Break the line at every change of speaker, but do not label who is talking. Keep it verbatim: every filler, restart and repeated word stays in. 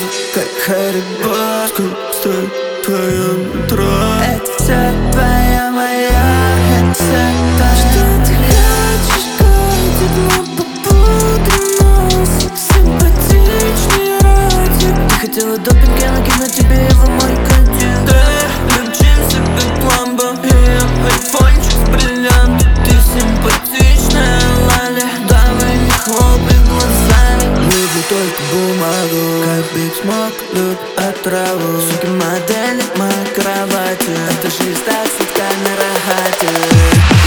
как Harry Potter. Сталь в твоем метро.
Это все твоя моя, это все твоя. Что ты хочешь, котик, мы попутно. Симпатичный ротик. Ты хотела допинг, я накину тебе его мой контент.
Ты любчинся, как ламба, и я айфончик с бриллиантом.
Ты симпатичная, Лали, давай не хлопай глазами. Люблю только бумагу, как Биг Смок любит отраву. Суки модели моей кровати, это жизнь так сладка на рахате.